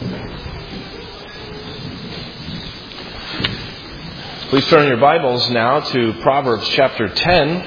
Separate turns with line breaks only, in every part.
Please turn your Bibles now to Proverbs chapter 10.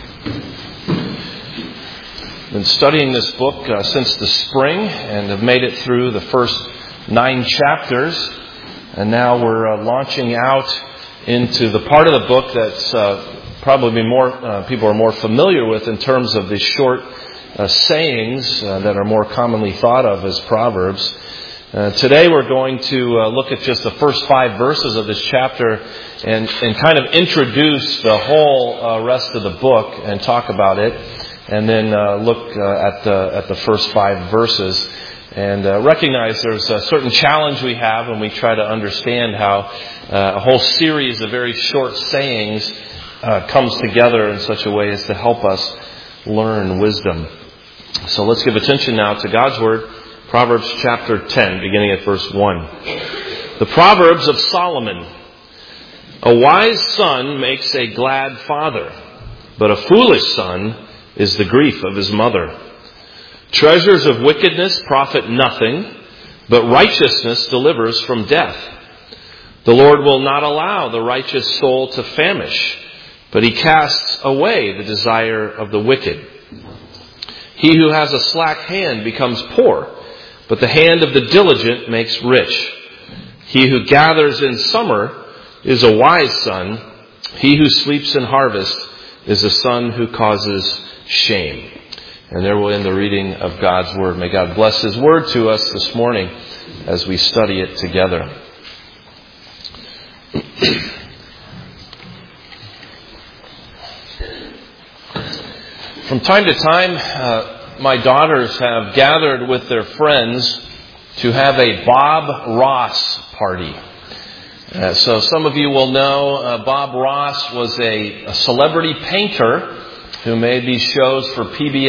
Been studying this book since the spring and have made it through the first 9 chapters. And now we're launching out into the part of the book that's probably more people are more familiar with in terms of the short sayings that are more commonly thought of as Proverbs. Today we're going to look at just the first 5 verses of this chapter and kind of introduce the whole rest of the book and talk about it, and then look at the first 5 verses and recognize there's a certain challenge we have when we try to understand how a whole series of very short sayings comes together in such a way as to help us learn wisdom. So let's give attention now to God's Word. Proverbs chapter 10, beginning at verse 1. The Proverbs of Solomon. A wise son makes a glad father, but a foolish son is the grief of his mother. Treasures of wickedness profit nothing, but righteousness delivers from death. The Lord will not allow the righteous soul to famish, but he casts away the desire of the wicked. He who has a slack hand becomes poor, but the hand of the diligent makes rich. He who gathers in summer is a wise son. He who sleeps in harvest is a son who causes shame. And there we'll end the reading of God's Word. May God bless His Word to us this morning as we study it together. From time to time, my daughters have gathered with their friends to have a Bob Ross party. So some of you will know Bob Ross was a celebrity painter who made these shows for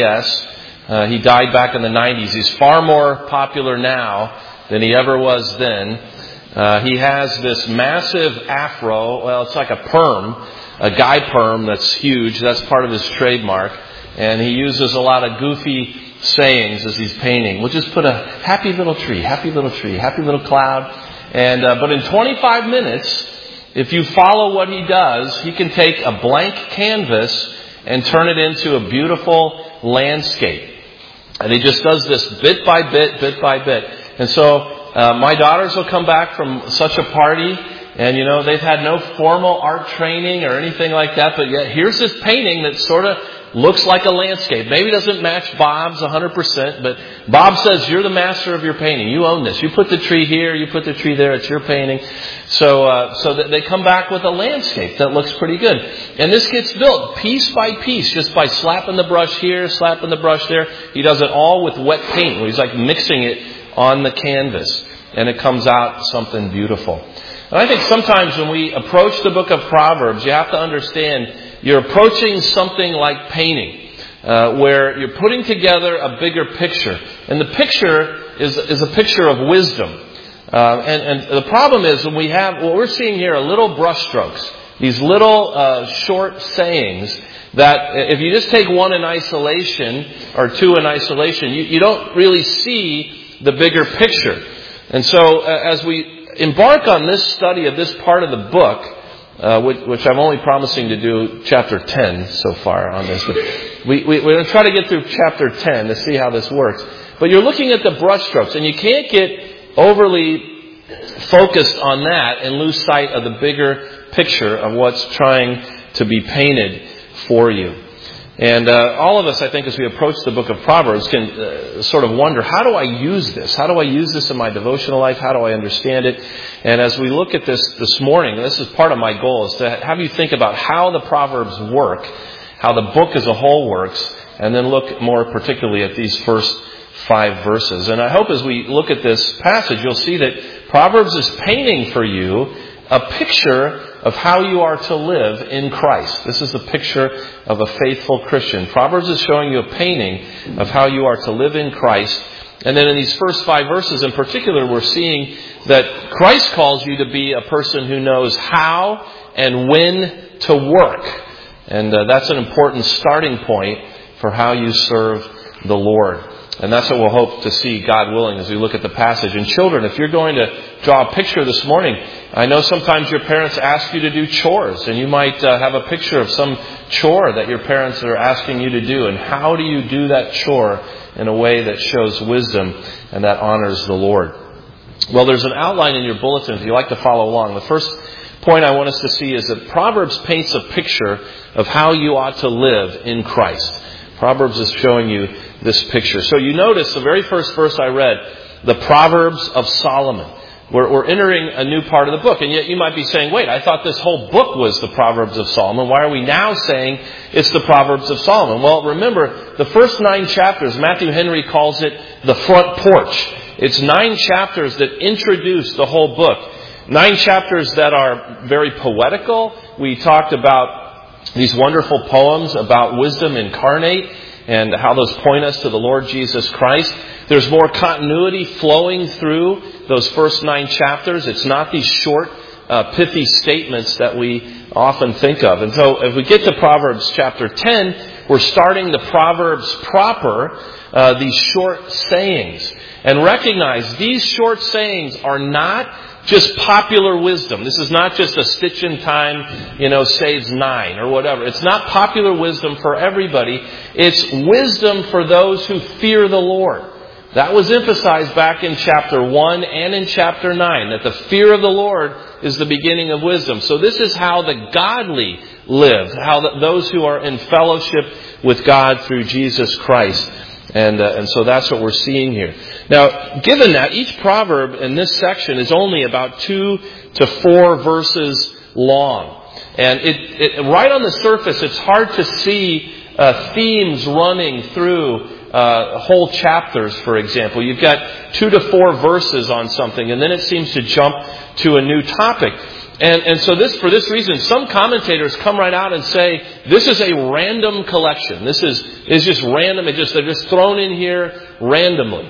PBS. He died back in the 90s. He's far more popular now than he ever was then. He has this massive afro. Well, it's like a perm, a guy perm that's huge. That's part of his trademark. And he uses a lot of goofy sayings as he's painting. We'll just put a happy little tree, happy little tree, happy little cloud. And but in 25 minutes, if you follow what he does, he can take a blank canvas and turn it into a beautiful landscape. And he just does this bit by bit, bit by bit. And so my daughters will come back from such a party, and they've had no formal art training or anything like that, but yet here's this painting that sort of looks like a landscape. Maybe doesn't match Bob's 100%, but Bob says, you're the master of your painting. You own this. You put the tree here, you put the tree there, it's your painting. So that they come back with a landscape that looks pretty good. And this gets built piece by piece, just by slapping the brush here, slapping the brush there. He does it all with wet paint, where he's like mixing it on the canvas. And it comes out something beautiful. And I think sometimes when we approach the book of Proverbs, you have to understand you're approaching something like painting, where you're putting together a bigger picture. And the picture is a picture of wisdom. And the problem is when we have, what we're seeing here are little brushstrokes, these little short sayings that if you just take one in isolation or two in isolation, you don't really see the bigger picture. And so as we embark on this study of this part of the book, which I'm only promising to do chapter 10 so far on this. But we're going to try to get through chapter 10 to see how this works. But you're looking at the brushstrokes, and you can't get overly focused on that and lose sight of the bigger picture of what's trying to be painted for you. And all of us, I think, as we approach the book of Proverbs, can sort of wonder, how do I use this? How do I use this in my devotional life? How do I understand it? And as we look at this morning, this is part of my goal, is to have you think about how the Proverbs work, how the book as a whole works, and then look more particularly at these first 5 verses. And I hope as we look at this passage, you'll see that Proverbs is painting for you a picture of how you are to live in Christ. This is a picture of a faithful Christian. Proverbs is showing you a painting of how you are to live in Christ. And then in these first 5 verses in particular, we're seeing that Christ calls you to be a person who knows how and when to work. And that's an important starting point for how you serve the Lord. And that's what we'll hope to see, God willing, as we look at the passage. And children, if you're going to draw a picture this morning, I know sometimes your parents ask you to do chores, and you might have a picture of some chore that your parents are asking you to do. And how do you do that chore in a way that shows wisdom and that honors the Lord? Well, there's an outline in your bulletin if you'd like to follow along. The first point I want us to see is that Proverbs paints a picture of how you ought to live in Christ. Proverbs is showing you this picture. So you notice the very first verse I read, the Proverbs of Solomon. We're entering a new part of the book. And yet you might be saying, wait, I thought this whole book was the Proverbs of Solomon. Why are we now saying it's the Proverbs of Solomon? Well, remember, the first 9 chapters, Matthew Henry calls it the front porch. It's 9 chapters that introduce the whole book. 9 chapters that are very poetical. We talked about these wonderful poems about wisdom incarnate and how those point us to the Lord Jesus Christ. There's more continuity flowing through those first 9 chapters. It's not these short, pithy statements that we often think of. And so if we get to Proverbs chapter 10, we're starting the Proverbs proper, these short sayings. And recognize these short sayings are not just popular wisdom. This is not just a stitch in time, saves 9 or whatever. It's not popular wisdom for everybody. It's wisdom for those who fear the Lord. That was emphasized back in chapter 1 and in chapter 9, that the fear of the Lord is the beginning of wisdom. So this is how the godly live, how those who are in fellowship with God through Jesus Christ. And so that's what we're seeing here. Now, given that, each proverb in this section is only about 2 to 4 verses long. And it right on the surface, it's hard to see themes running through whole chapters, for example. You've got 2 to 4 verses on something, and then it seems to jump to a new topic. And so for this reason, some commentators come right out and say, this is a random collection. This is just random. They're just thrown in here randomly.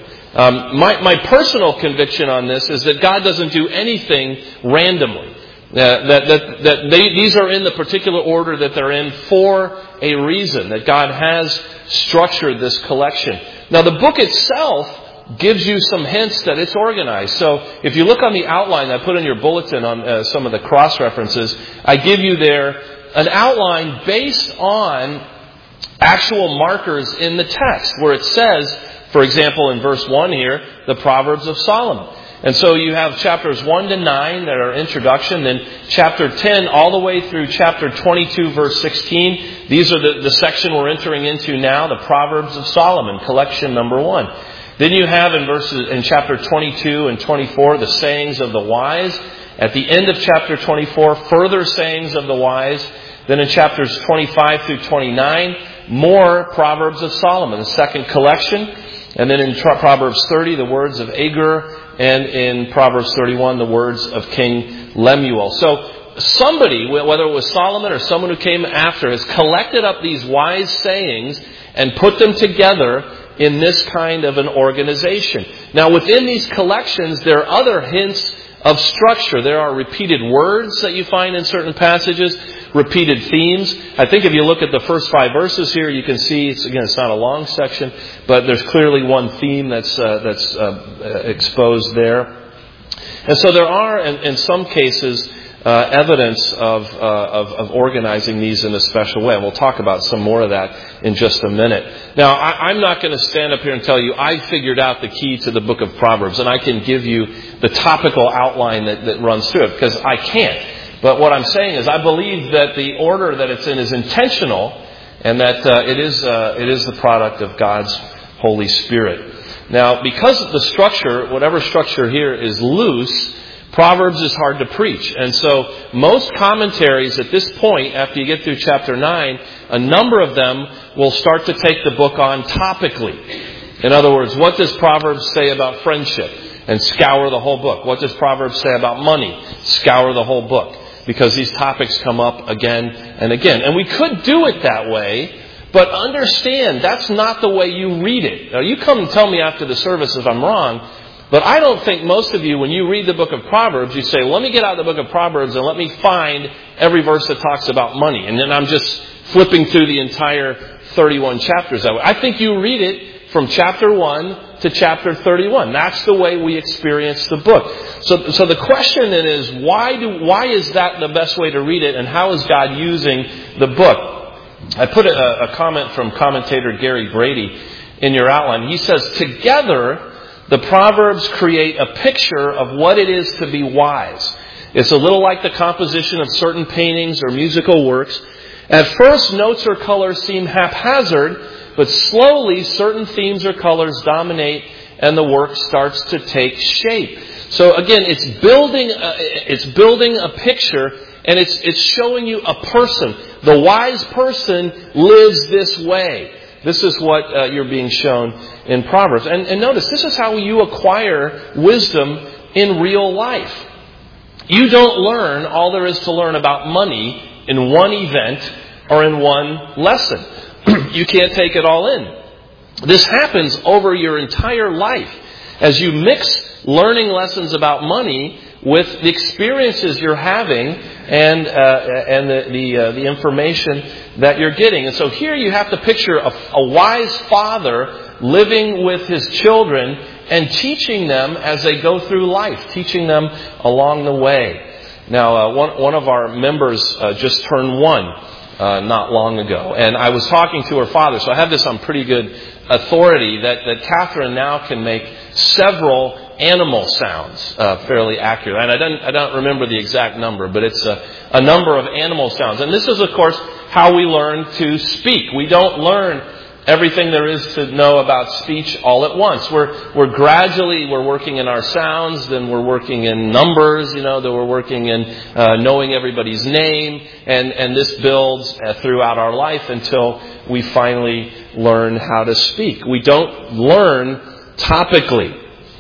My personal conviction on this is that God doesn't do anything randomly. These are in the particular order that they're in for a reason, that God has structured this collection. Now, the book itself gives you some hints that it's organized. So if you look on the outline I put in your bulletin on some of the cross-references, I give you there an outline based on actual markers in the text where it says, for example, in verse 1 here, the Proverbs of Solomon. And so you have chapters 1 to 9 that are introduction, then chapter 10 all the way through chapter 22, verse 16. These are the section we're entering into now, the Proverbs of Solomon, collection number 1. Then you have in chapter 22 and 24, the sayings of the wise. At the end of chapter 24, further sayings of the wise. Then in chapters 25 through 29, more Proverbs of Solomon, the second collection. And then in Proverbs 30, the words of Agur. And in Proverbs 31, the words of King Lemuel. So somebody, whether it was Solomon or someone who came after, has collected up these wise sayings and put them together in this kind of an organization. Now, within these collections, there are other hints of structure. There are repeated words that you find in certain passages, repeated themes. I think if you look at the first 5 verses here, you can see, it's not a long section, but there's clearly one theme that's exposed there. And so there are, in some cases, evidence of organizing these in a special way. And we'll talk about some more of that in just a minute. Now, I'm not going to stand up here and tell you I figured out the key to the book of Proverbs, and I can give you the topical outline that runs through it, because I can't. But what I'm saying is I believe that the order that it's in is intentional, and that it is the product of God's Holy Spirit. Now, because of the structure, whatever structure here is loose, Proverbs is hard to preach. And so most commentaries at this point, after you get through chapter 9, a number of them will start to take the book on topically. In other words, what does Proverbs say about friendship? And scour the whole book. What does Proverbs say about money? Scour the whole book. Because these topics come up again and again. And we could do it that way, but understand that's not the way you read it. Now, you come and tell me after the service if I'm wrong, but I don't think most of you, when you read the book of Proverbs, you say, well, let me get out the book of Proverbs and let me find every verse that talks about money. And then I'm just flipping through the entire 31 chapters that way. I think you read it from chapter 1 to chapter 31. That's the way we experience the book. So the question then is, why is that the best way to read it, and how is God using the book? I put a comment from commentator Gary Brady in your outline. He says, together, the Proverbs create a picture of what it is to be wise. It's a little like the composition of certain paintings or musical works. At first, notes or colors seem haphazard, but slowly certain themes or colors dominate and the work starts to take shape. So again, it's building a picture, and it's showing you a person. The wise person lives this way. This is what you're being shown in Proverbs. And notice, this is how you acquire wisdom in real life. You don't learn all there is to learn about money in one event or in one lesson. You can't take it all in. This happens over your entire life as you mix learning lessons about money with the experiences you're having and the information that you're getting. And so here you have to picture a wise father living with his children and teaching them as they go through life, teaching them along the way. Now, one of our members just turned 1 not long ago, and I was talking to her father, so I have this on pretty good authority that Catherine now can make several animal sounds fairly accurate. And I don't remember the exact number, but it's a number of animal sounds. And this is, of course, how we learn to speak. We don't learn everything there is to know about speech all at once. We're gradually working in our sounds, then we're working in numbers, then we're working in knowing everybody's name, and this builds throughout our life until we finally learn how to speak. We don't learn topically.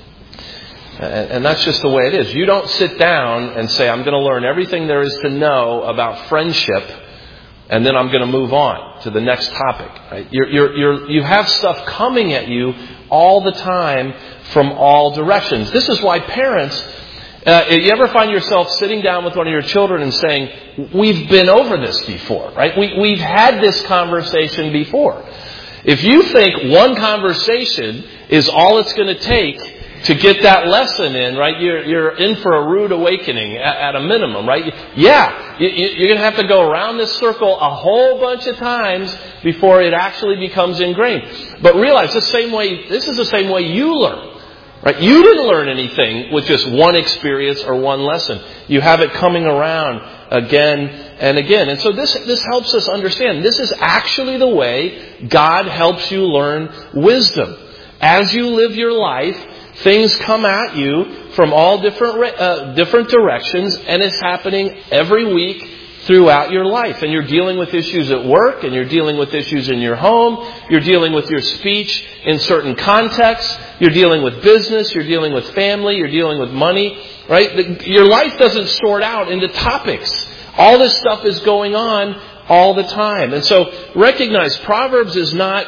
And that's just the way it is. You don't sit down and say, I'm going to learn everything there is to know about friendship, and then I'm going to move on to the next topic. Right? You have stuff coming at you all the time from all directions. This is why parents, you ever find yourself sitting down with one of your children and saying, we've been over this before, right? We've had this conversation before. If you think one conversation is all it's going to take to get that lesson in, right? You're in for a rude awakening at a minimum, right? Yeah, you're going to have to go around this circle a whole bunch of times before it actually becomes ingrained. But realize this is the same way you learn, right? You didn't learn anything with just one experience or one lesson. You have it coming around again and again. And so this helps us understand this is actually the way God helps you learn wisdom. As you live your life, things come at you from all different directions, and it's happening every week throughout your life. And you're dealing with issues at work, and you're dealing with issues in your home, you're dealing with your speech in certain contexts, you're dealing with business, you're dealing with family, you're dealing with money, right? Your life doesn't sort out into topics. All this stuff is going on all the time. And so recognize Proverbs is not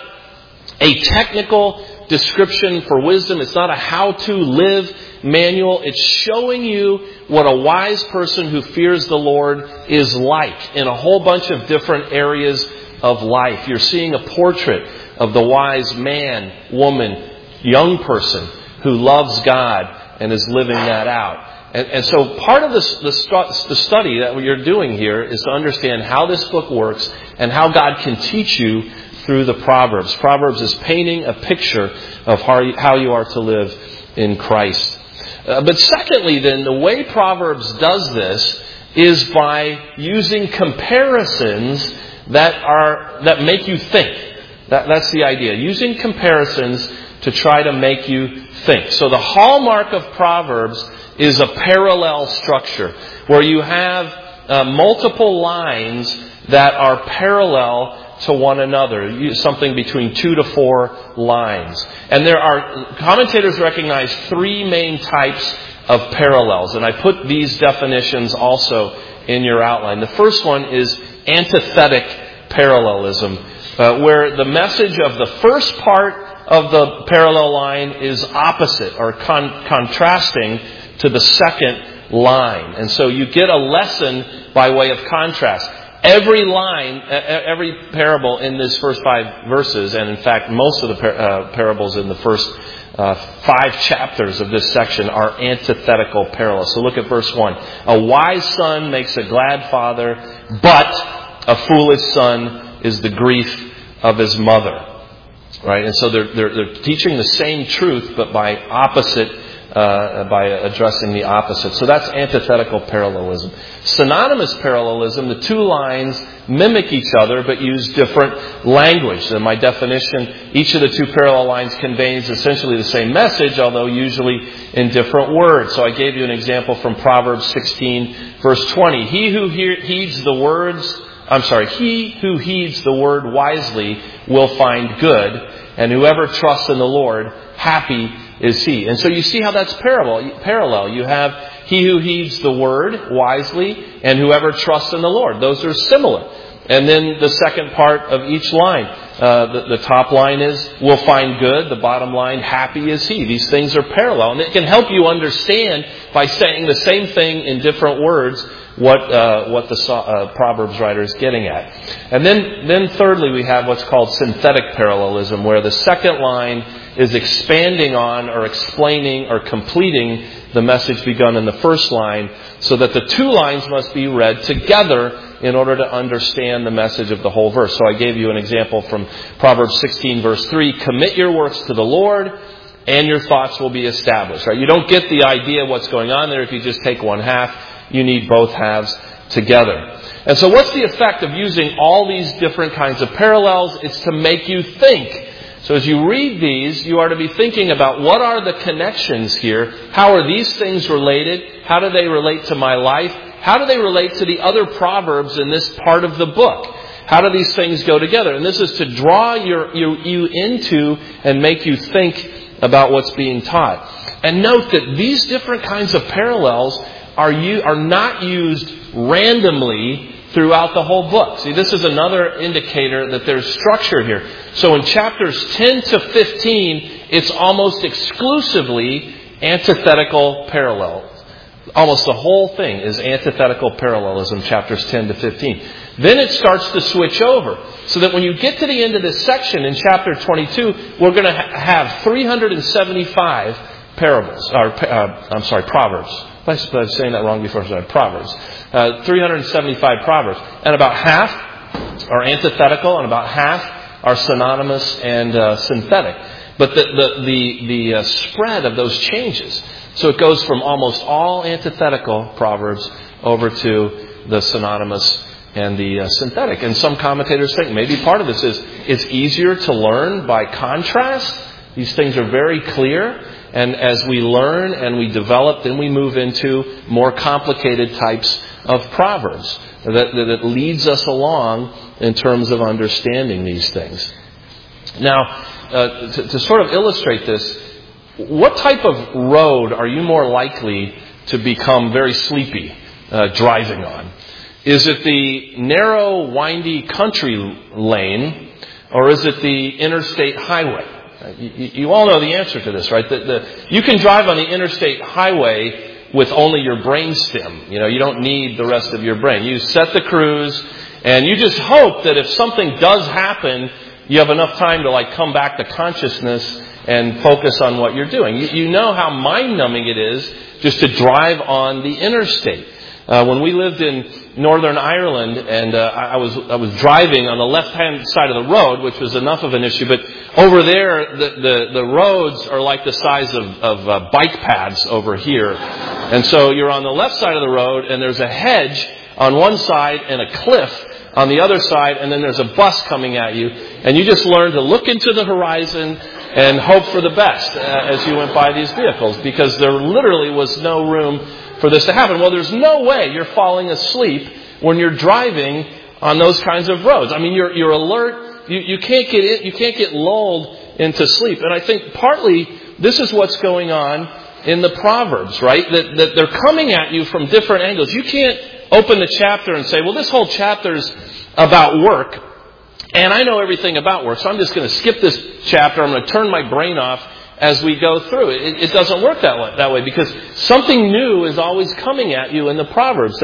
a technical description for wisdom. It's not a how-to live manual. It's showing you what a wise person who fears the Lord is like in a whole bunch of different areas of life. You're seeing a portrait of the wise man, woman, young person who loves God and is living that out. And so part of the study that you're doing here is to understand how this book works and how God can teach you through the Proverbs. Proverbs is painting a picture of how you are to live in Christ. But secondly, then, the way Proverbs does this is by using comparisons that make you think. That's the idea. Using comparisons to try to make you think. So the hallmark of Proverbs is a parallel structure where you have multiple lines that are parallel to one another, something between 2 to 4 lines. And commentators recognize 3 main types of parallels. And I put these definitions also in your outline. The first one is antithetic parallelism, where the message of the first part of the parallel line is opposite or contrasting to the second line. And so you get a lesson by way of contrast. Every line, every parable in this first 5 verses, and in fact most of the parables in the first 5 chapters of this section are antithetical parallels. So look at verse 1. A wise son makes a glad father, but a foolish son is the grief of his mother. Right? And so they're teaching the same truth, but by addressing the opposite. So that's antithetical parallelism. Synonymous parallelism, the 2 lines mimic each other but use different language. In my definition, each of the 2 parallel lines conveys essentially the same message, although usually in different words. So I gave you an example from Proverbs 16, verse 20. He who heeds the word wisely will find good, and whoever trusts in the Lord, happy is he. And so you see how that's parallel. You have he who heeds the word wisely, and whoever trusts in the Lord. Those are similar. And then the second part of each line, the top line is, will find good. The bottom line, happy is he. These things are parallel. And it can help you understand by saying the same thing in different words what the Proverbs writer is getting at. And then thirdly, we have what's called synthetic parallelism, where the second line is expanding on or explaining or completing the message begun in the first line, so that the 2 lines must be read together in order to understand the message of the whole verse. So I gave you an example from Proverbs 16, verse 3. Commit your works to the Lord, and your thoughts will be established. Right? You don't get the idea of what's going on there if you just take one half. You need both halves together. And so what's the effect of using all these different kinds of parallels? It's to make you think. So as you read these, you are to be thinking about what are the connections here? How are these things related? How do they relate to my life? How do they relate to the other proverbs in this part of the book? How do these things go together? And this is to draw you into and make you think about what's being taught. And note that these different kinds of parallels are not used randomly throughout the whole book. See, this is another indicator that there's structure here. So in chapters 10 to 15, it's almost exclusively antithetical parallels. Almost the whole thing is antithetical parallelism, chapters 10 to 15. Then it starts to switch over, so that when you get to the end of this section in chapter 22, we're going to have 375 Proverbs. I was saying that wrong before. Sorry, Proverbs. 375 Proverbs. And about half are antithetical and about half are synonymous and synthetic. But the spread of those changes. So it goes from almost all antithetical Proverbs over to the synonymous and the synthetic. And some commentators think maybe part of this is it's easier to learn by contrast. These things are very clear. And as we learn and we develop, then we move into more complicated types of Proverbs that leads us along in terms of understanding these things. Now, to sort of illustrate this, what type of road are you more likely to become very sleepy driving on? Is it the narrow, windy country lane, or is it the interstate highway? You all know the answer to this, right? You can drive on the interstate highway with only your brainstem. You don't need the rest of your brain. You set the cruise, and you just hope that if something does happen, you have enough time to come back to consciousness and focus on what you're doing. You know how mind-numbing it is just to drive on the interstate. When we lived in Northern Ireland, and I was driving on the left-hand side of the road, which was enough of an issue, but over there, the roads are like the size of bike paths over here. And so you're on the left side of the road, and there's a hedge on one side and a cliff on the other side, and then there's a bus coming at you. And you just learn to look into the horizon and hope for the best as you went by these vehicles, because there literally was no room for this to happen. Well, there's no way you're falling asleep when you're driving on those kinds of roads. I mean, you're alert. You can't get lulled into sleep. And I think partly this is what's going on in the Proverbs, right? That they're coming at you from different angles. You can't open the chapter and say, well, this whole chapter's about work, and I know everything about work, so I'm just going to skip this chapter. I'm going to turn my brain off as we go through it. It doesn't work that way, because something new is always coming at you in the Proverbs. That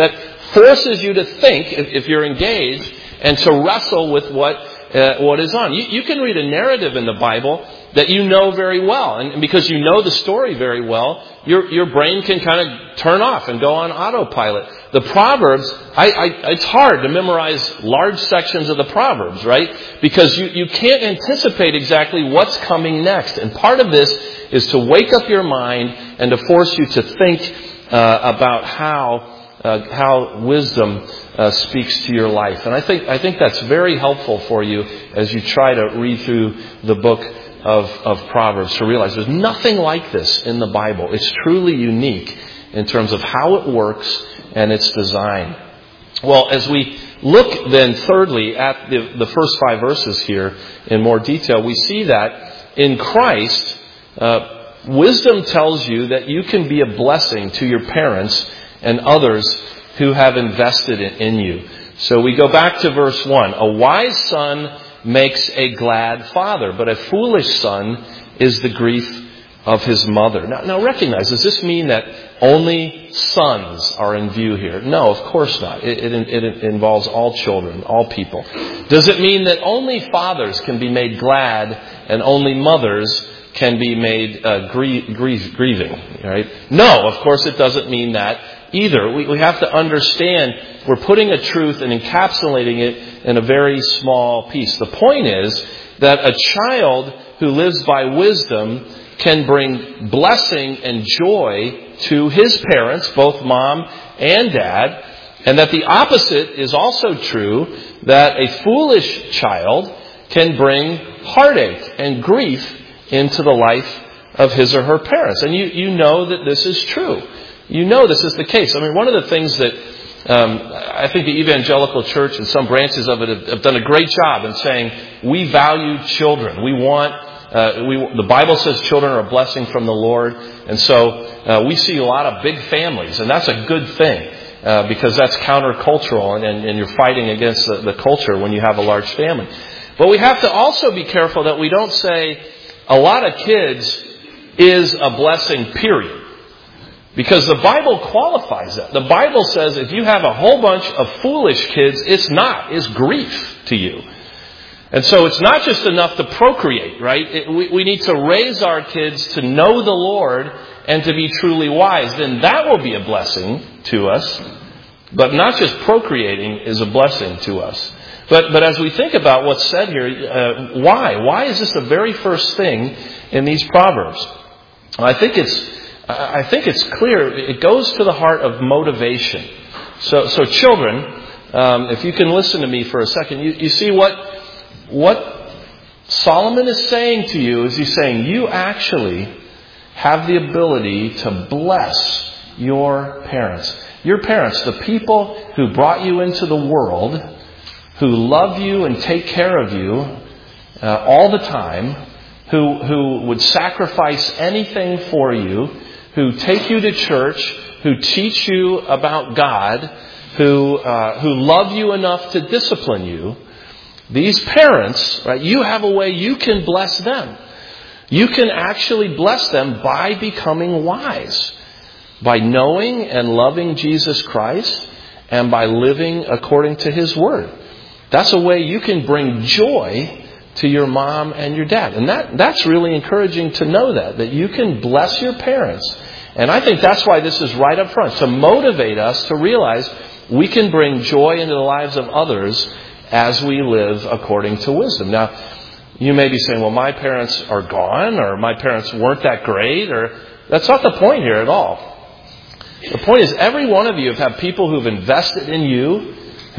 forces you to think, if you're engaged, and to wrestle with what is on. You can read a narrative in the Bible that you know very well. And because you know the story very well, your brain can kind of turn off and go on autopilot. The Proverbs, it's hard to memorize large sections of the Proverbs, right? Because you can't anticipate exactly what's coming next. And part of this is to wake up your mind and to force you to think about how wisdom speaks to your life. And I think that's very helpful for you as you try to read through the book of Proverbs, to realize there's nothing like this in the Bible. It's truly unique in terms of how it works and its design. Well, as we look then thirdly at the first 5 verses here in more detail, we see that in Christ, wisdom tells you that you can be a blessing to your parents and others who have invested in you. So we go back to verse 1. A wise son makes a glad father, but a foolish son is the grief of his mother. Now recognize, does this mean that only sons are in view here? No, of course not. It involves all children, all people. Does it mean that only fathers can be made glad and only mothers can be made grieving? Right? No, of course it doesn't mean that either. We have to understand we're putting a truth and encapsulating it in a very small piece. The point is that a child who lives by wisdom can bring blessing and joy to his parents, both mom and dad, and that the opposite is also true, that a foolish child can bring heartache and grief into the life of his or her parents. And you know that this is true. You know this is the case. I mean, one of the things that I think the evangelical church and some branches of it have done a great job in saying we value children. We want the Bible says children are a blessing from the Lord, and so we see a lot of big families, and that's a good thing because that's countercultural, and you're fighting against the culture when you have a large family. But we have to also be careful that we don't say a lot of kids is a blessing, period. Because the Bible qualifies that. The Bible says if you have a whole bunch of foolish kids, it's grief to you. And so it's not just enough to procreate, right? We need to raise our kids to know the Lord and to be truly wise. Then that will be a blessing to us. But not just procreating is a blessing to us. But as we think about what's said here, why? Why is this the very first thing in these Proverbs? I think it's clear. It goes to the heart of motivation. So children, if you can listen to me for a second, you see what Solomon is saying to you is he's saying you actually have the ability to bless your parents. Your parents, the people who brought you into the world, who love you and take care of you all the time, who would sacrifice anything for you, who take you to church, who teach you about God, who love you enough to discipline you. These parents, right, you have a way you can bless them. You can actually bless them by becoming wise, by knowing and loving Jesus Christ, and by living according to His Word. That's a way you can bring joy to your mom and your dad. And that's really encouraging to know that you can bless your parents. And I think that's why this is right up front, to motivate us to realize we can bring joy into the lives of others as we live according to wisdom. Now, you may be saying, well, my parents are gone, or my parents weren't that great, or that's not the point here at all. The point is every one of you have had people who've invested in you,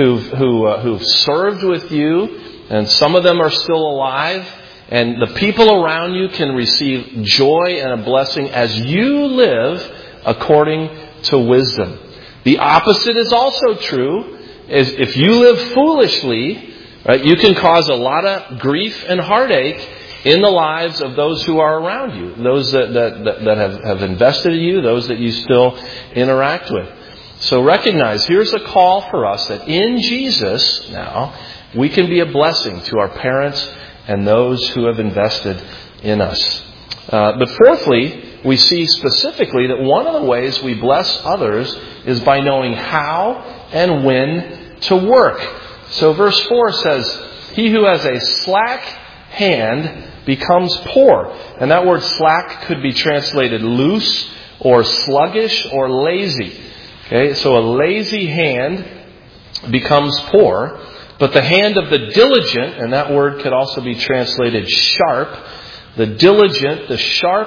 who've served with you, and some of them are still alive, and the people around you can receive joy and a blessing as you live according to wisdom. The opposite is also true. Is if you live foolishly, right, you can cause a lot of grief and heartache in the lives of those who are around you, those that have invested in you, those that you still interact with. So recognize, here's a call for us that in Jesus now, we can be a blessing to our parents and those who have invested in us. But fourthly, we see specifically that one of the ways we bless others is by knowing how and when to work. So verse 4 says, he who has a slack hand becomes poor. And that word slack could be translated loose or sluggish or lazy. Okay, so a lazy hand becomes poor. But the hand of the diligent, and that word could also be translated sharp, the diligent, the sharp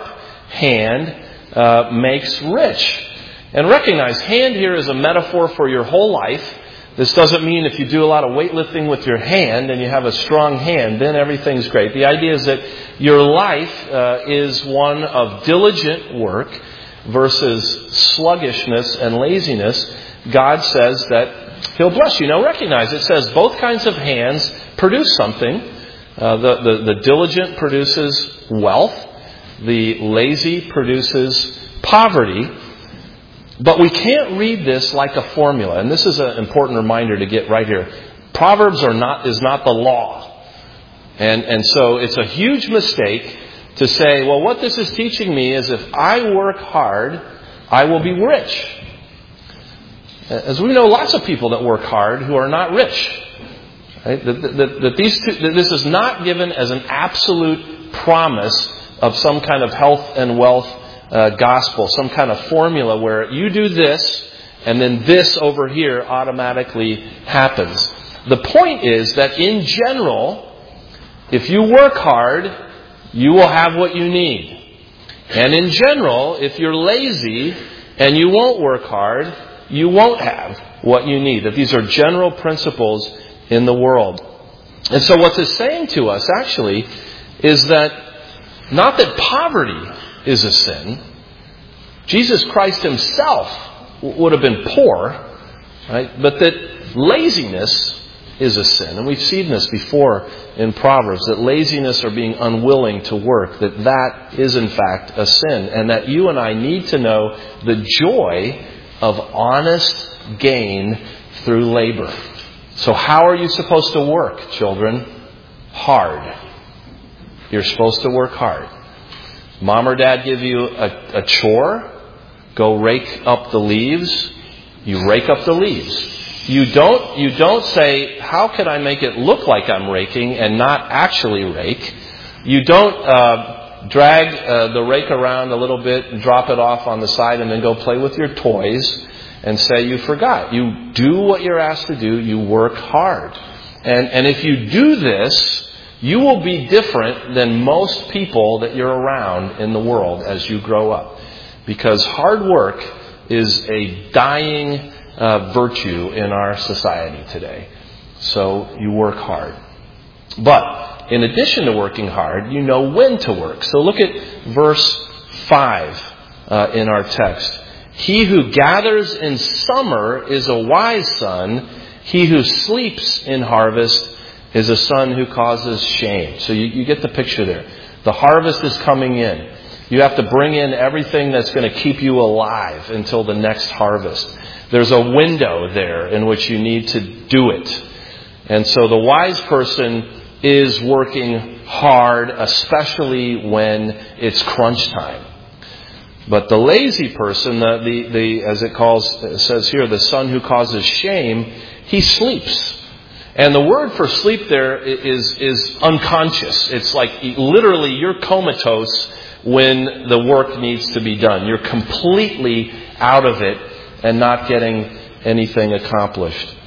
hand makes rich. And recognize, hand here is a metaphor for your whole life. This doesn't mean if you do a lot of weightlifting with your hand and you have a strong hand, then everything's great. The idea is that your life is one of diligent work versus sluggishness and laziness. God says that He'll bless you. Now recognize, it says both kinds of hands produce something. The diligent produces wealth. The lazy produces poverty. But we can't read this like a formula. And this is an important reminder to get right here. Proverbs is not the law. And so it's a huge mistake to say, well, what this is teaching me is if I work hard, I will be rich. As we know, lots of people that work hard who are not rich. Right? This is not given as an absolute promise of some kind of health and wealth gospel, some kind of formula where you do this and then this over here automatically happens. The point is that in general, if you work hard, you will have what you need. And in general, if you're lazy and you won't work hard, you won't have what you need. That these are general principles in the world. And so what this is saying to us actually is that not that poverty is a sin. Jesus Christ Himself would have been poor, right? But that laziness is a sin. And we've seen this before in Proverbs, that laziness or being unwilling to work, that is in fact a sin. And that you and I need to know the joy of honest gain through labor. So how are you supposed to work, children? Hard. You're supposed to work hard. Mom or dad give you a chore. Go rake up the leaves. You rake up the leaves. You don't say, how can I make it look like I'm raking and not actually rake? You don't drag the rake around a little bit and drop it off on the side and then go play with your toys and say you forgot. You do what you're asked to do. You work hard. And if you do this, you will be different than most people that you're around in the world as you grow up. Because hard work is a dying virtue in our society today. So you work hard. But in addition to working hard, you know when to work. So look at verse 5 in our text. He who gathers in summer is a wise son. He who sleeps in harvest is a son who causes shame. So you get the picture there. The harvest is coming in. You have to bring in everything that's going to keep you alive until the next harvest. There's a window there in which you need to do it. And so the wise person is working hard, especially when it's crunch time. But the lazy person, as it says here, the son who causes shame, he sleeps. And the word for sleep there is unconscious. It's like literally you're comatose when the work needs to be done. You're completely out of it and not getting anything accomplished.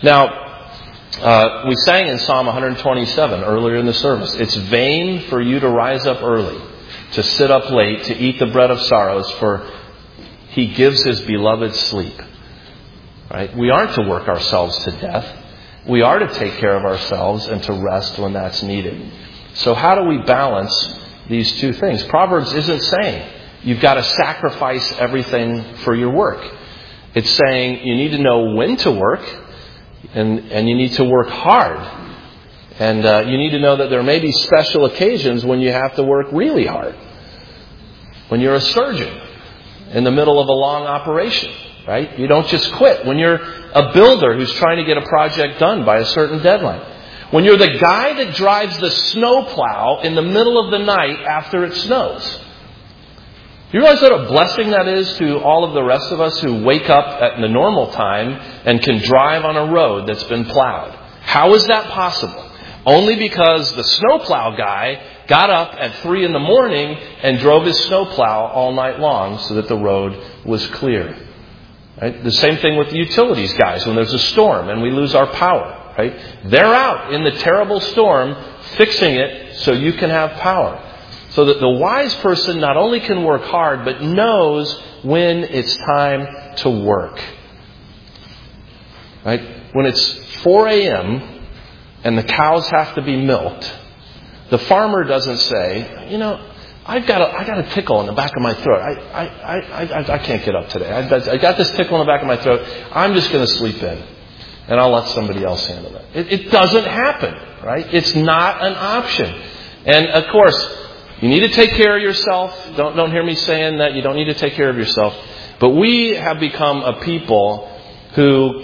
Now, we sang in Psalm 127 earlier in the service. It's vain for you to rise up early, to sit up late, to eat the bread of sorrows, for He gives His beloved sleep. Right? We aren't to work ourselves to death. We are to take care of ourselves and to rest when that's needed. So how do we balance these two things? Proverbs isn't saying you've got to sacrifice everything for your work. It's saying you need to know when to work and you need to work hard. And you need to know that there may be special occasions when you have to work really hard. When you're a surgeon in the middle of a long operation, right? You don't just quit. When you're a builder who's trying to get a project done by a certain deadline. When you're the guy that drives the snowplow in the middle of the night after it snows. Do you realize what a blessing that is to all of the rest of us who wake up at the normal time and can drive on a road that's been plowed? How is that possible? Only because the snowplow guy got up at 3 a.m. and drove his snowplow all night long so that the road was clear. Right? The same thing with the utilities guys when there's a storm and we lose our power. Right? They're out in the terrible storm fixing it so you can have power. So that the wise person not only can work hard, but knows when it's time to work. Right? When it's 4 a.m., and the cows have to be milked, the farmer doesn't say, I got a tickle in the back of my throat. I can't get up today. I got this tickle in the back of my throat. I'm just going to sleep in, and I'll let somebody else handle it. It doesn't happen, right? It's not an option. And of course, you need to take care of yourself. Don't hear me saying that you don't need to take care of yourself. But we have become a people who,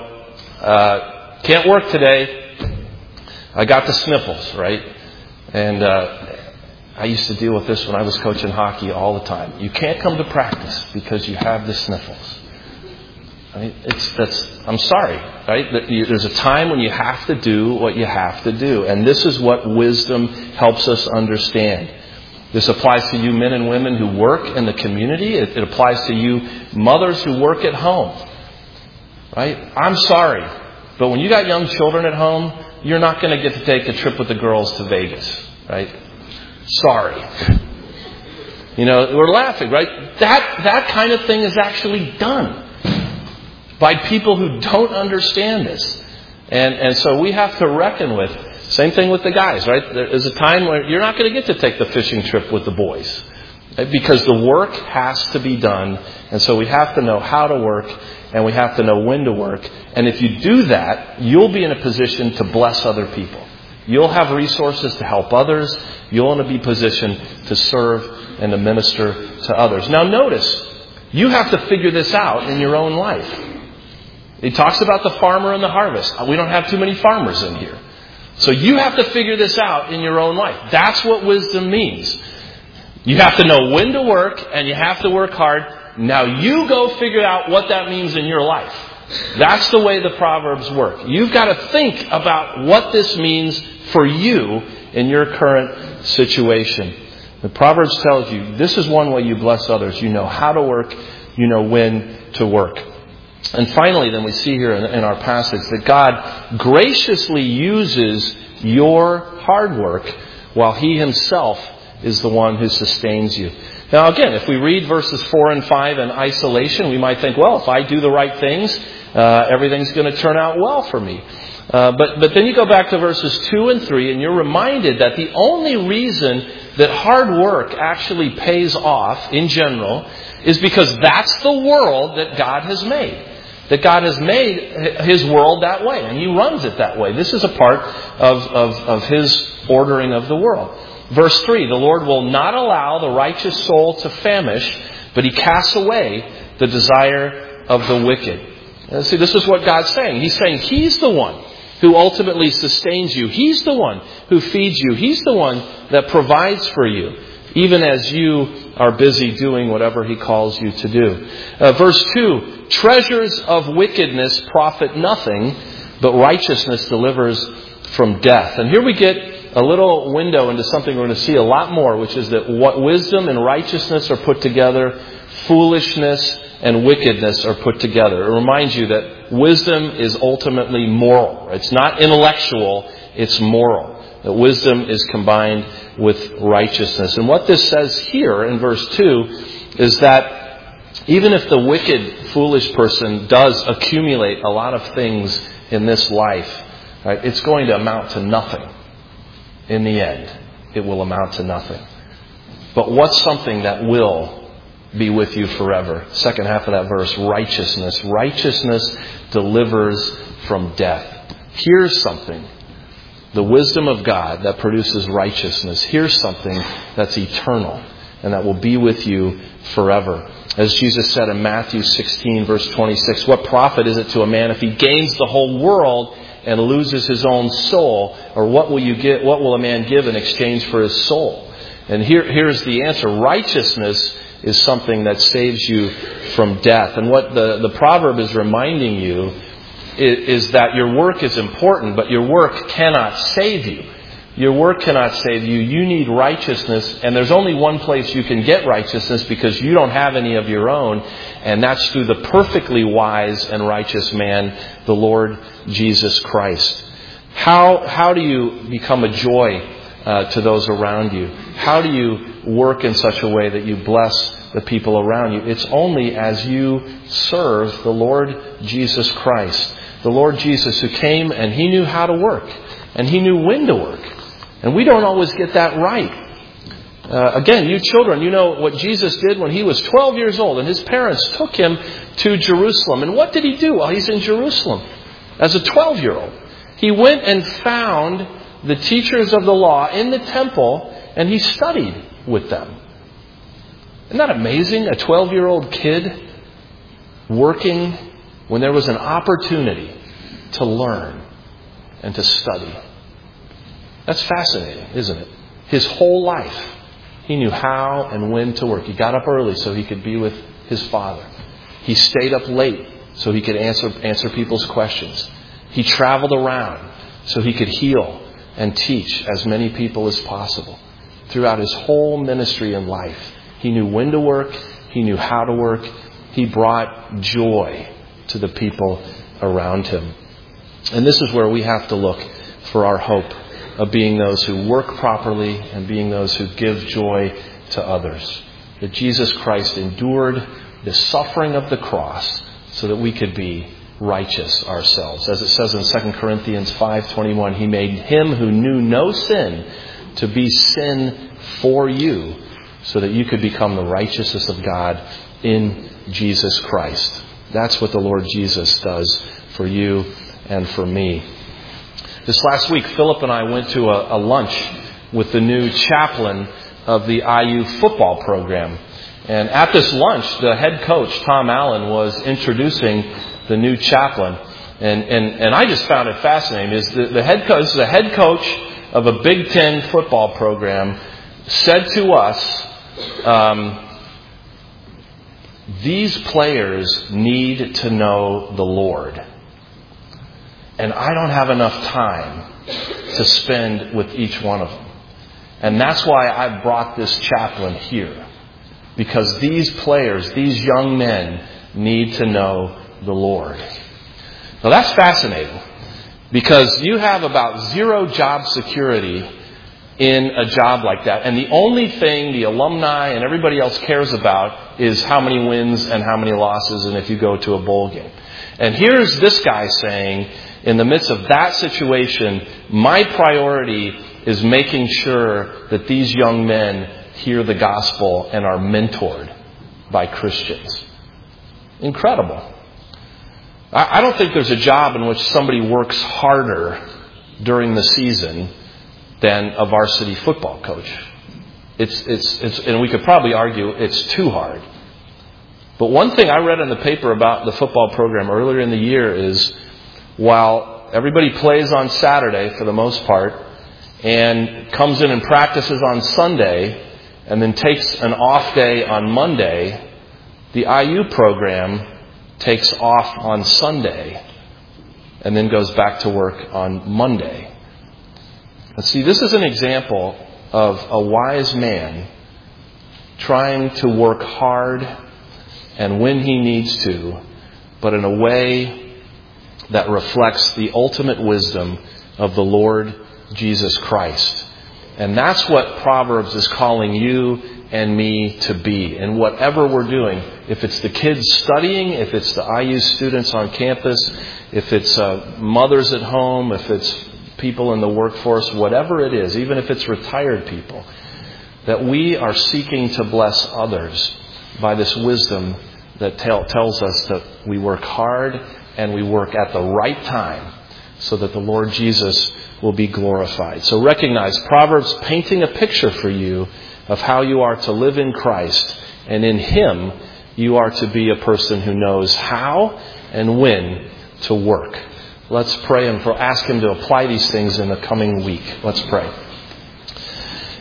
can't work today. I got the sniffles, right? And I used to deal with this when I was coaching hockey all the time. You can't come to practice because you have the sniffles. Right? I'm sorry, right? There's a time when you have to do what you have to do. And this is what wisdom helps us understand. This applies to you men and women who work in the community. It applies to you mothers who work at home. Right? I'm sorry, but when you got young children at home, you're not going to get to take a trip with the girls to Vegas, right? Sorry. We're laughing, right? That kind of thing is actually done by people who don't understand this. And so we have to reckon with, same thing with the guys, right? There's a time where you're not going to get to take the fishing trip with the boys, right? Because the work has to be done. And so we have to know how to work. And we have to know when to work. And if you do that, you'll be in a position to bless other people. You'll have resources to help others. You'll be positioned to serve and to minister to others. Now notice, you have to figure this out in your own life. He talks about the farmer and the harvest. We don't have too many farmers in here. So you have to figure this out in your own life. That's what wisdom means. You have to know when to work and you have to work hard. Now you go figure out what that means in your life. That's the way the Proverbs work. You've got to think about what this means for you in your current situation. The Proverbs tells you this is one way you bless others. You know how to work. You know when to work. And finally, then we see here in our passage that God graciously uses your hard work while He Himself is the one who sustains you. Now again, if we read verses 4 and 5 in isolation, we might think, well, if I do the right things, everything's going to turn out well for me. But then you go back to verses 2 and 3 and you're reminded that the only reason that hard work actually pays off in general is because that's the world that God has made. That God has made His world that way and He runs it that way. This is a part of His ordering of the world. Verse 3, the Lord will not allow the righteous soul to famish, but He casts away the desire of the wicked. And see, this is what God's saying. He's saying He's the one who ultimately sustains you. He's the one who feeds you. He's the one that provides for you, even as you are busy doing whatever He calls you to do. Verse 2, treasures of wickedness profit nothing, but righteousness delivers from death. And here we get a little window into something we're going to see a lot more, which is that what wisdom and righteousness are put together, foolishness and wickedness are put together. It reminds you that wisdom is ultimately moral. It's not intellectual, it's moral. That wisdom is combined with righteousness. And what this says here in verse 2 is that even if the wicked, foolish person does accumulate a lot of things in this life, right, it's going to amount to nothing. In the end, it will amount to nothing. But what's something that will be with you forever? Second half of that verse, righteousness. Righteousness delivers from death. Here's something. The wisdom of God that produces righteousness. Here's something that's eternal and that will be with you forever. As Jesus said in Matthew 16, verse 26, what profit is it to a man if he gains the whole world and loses his own soul? Or what will a man give in exchange for his soul? And here's the answer. Righteousness is something that saves you from death. And what the proverb is reminding you is that your work is important, but your work cannot save you. Your work cannot save you. You need righteousness, and there's only one place you can get righteousness because you don't have any of your own, and that's through the perfectly wise and righteous man, the Lord Jesus Christ. How do you become a joy to those around you? How do you work in such a way that you bless the people around you? It's only as you serve the Lord Jesus Christ. The Lord Jesus who came and He knew how to work, and He knew when to work. And we don't always get that right. Again, you children, you know what Jesus did when He was 12 years old and His parents took Him to Jerusalem. And what did He do while He's in Jerusalem? As a 12-year-old, He went and found the teachers of the law in the temple, and He studied with them. Isn't that amazing? A 12-year-old kid working when there was an opportunity to learn and to study. That's fascinating, isn't it? His whole life, he knew how and when to work. He got up early so he could be with his Father. He stayed up late so he could answer people's questions. He traveled around so he could heal and teach as many people as possible. Throughout his whole ministry and life, he knew when to work. He knew how to work. He brought joy to the people around him. And this is where we have to look for our hope of being those who work properly and being those who give joy to others. That Jesus Christ endured the suffering of the cross so that we could be righteous ourselves. As it says in 2 Corinthians 5:21, He made Him who knew no sin to be sin for you so that you could become the righteousness of God in Jesus Christ. That's what the Lord Jesus does for you and for me. This last week, Philip and I went to a lunch with the new chaplain of the IU football program. And at this lunch, the head coach, Tom Allen, was introducing the new chaplain. And I just found it fascinating. Is the head coach of a Big Ten football program said to us, these players need to know the Lord. And I don't have enough time to spend with each one of them. And that's why I brought this chaplain here. Because these players, these young men, need to know the Lord. Now that's fascinating. Because you have about zero job security in a job like that. And the only thing the alumni and everybody else cares about is how many wins and how many losses and if you go to a bowl game. And here's this guy saying, in the midst of that situation, my priority is making sure that these young men hear the gospel and are mentored by Christians. Incredible. I don't think there's a job in which somebody works harder during the season than a varsity football coach. It's and we could probably argue it's too hard. But one thing I read in the paper about the football program earlier in the year is, while everybody plays on Saturday for the most part and comes in and practices on Sunday and then takes an off day on Monday, the IU program takes off on Sunday and then goes back to work on Monday. Let's see, this is an example of a wise man trying to work hard and when he needs to, but in a way that reflects the ultimate wisdom of the Lord Jesus Christ. And that's what Proverbs is calling you and me to be. And whatever we're doing, if it's the kids studying, if it's the IU students on campus, if it's mothers at home, if it's people in the workforce, whatever it is, even if it's retired people, that we are seeking to bless others by this wisdom that tells us that we work hard and we work at the right time so that the Lord Jesus will be glorified. So recognize Proverbs painting a picture for you of how you are to live in Christ, and in Him you are to be a person who knows how and when to work. Let's pray and ask Him to apply these things in the coming week. Let's pray.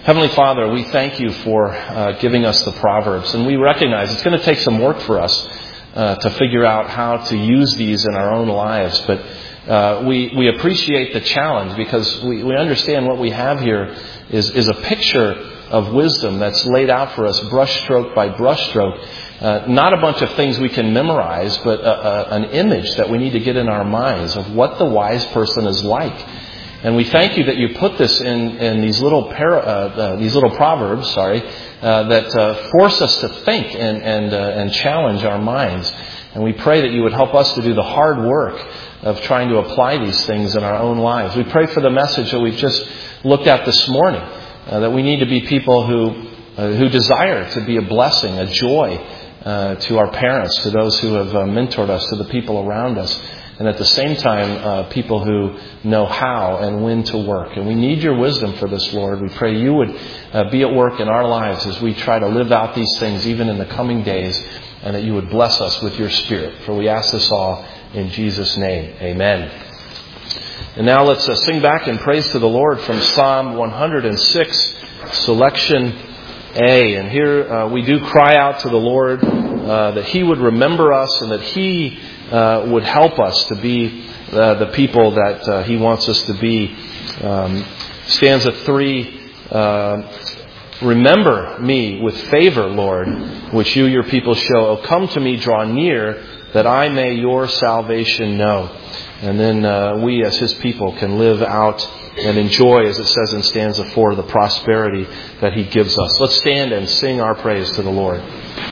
Heavenly Father, we thank you for giving us the Proverbs, and we recognize it's going to take some work for us to figure out how to use these in our own lives. But we appreciate the challenge because we understand what we have here is a picture of wisdom that's laid out for us brushstroke by brushstroke. Not a bunch of things we can memorize, but an image that we need to get in our minds of what the wise person is like. And we thank you that you put this in these little proverbs, that force us to think and challenge our minds. And we pray that you would help us to do the hard work of trying to apply these things in our own lives. We pray for the message that we've just looked at this morning, that we need to be people who desire to be a blessing, a joy to our parents, to those who have mentored us, to the people around us. And at the same time, people who know how and when to work. And we need your wisdom for this, Lord. We pray you would be at work in our lives as we try to live out these things even in the coming days, and that you would bless us with your Spirit. For we ask this all in Jesus' name. Amen. And now let's sing back in praise to the Lord from Psalm 106, selection A. And here we do cry out to the Lord that He would remember us and that He would help us to be the people that He wants us to be. Stanza 3, remember me with favor, Lord, which you, your people, show. Oh, come to me, draw near, that I may your salvation know. And then we as His people can live out and enjoy, as it says in stanza 4, the prosperity that He gives us. Let's stand and sing our praise to the Lord.